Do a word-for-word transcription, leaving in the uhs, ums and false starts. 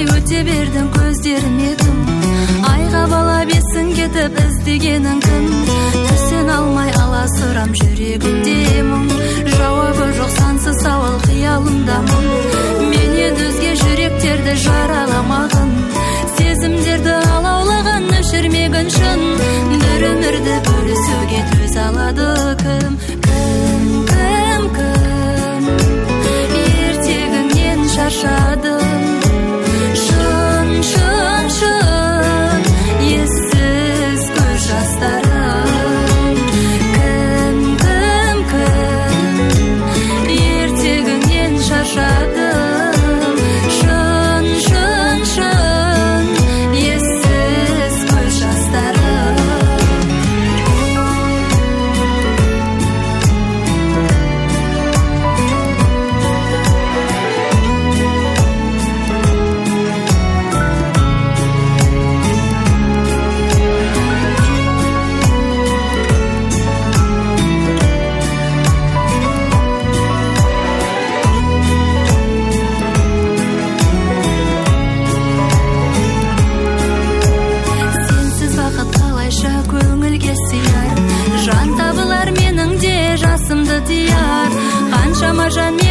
қалай өте бердің көздеріме тым. Айға бала бесін кетіп іздегенің кім? Түсен алмай аласұрам жүрегімде мұң. Жауабы жоқ сансыз сауал қиялымдамын. Менен өзге жүректерді жараламағын, сезімдерді алаулаған өшірмегін шын. Бір өмірді бөлісуге төз алады кім? Кім, кім, кім? Ертегіңнен шаршадым. Шын, шын, шын, ессіз көз жастарым. Кім, кім, кім? Ертегіңнен шаршадым. Шын, шын, шын, ессіз көз жастарым. Көңілге сияр, жан табылар менің де жасымды тияр. Қаншама жан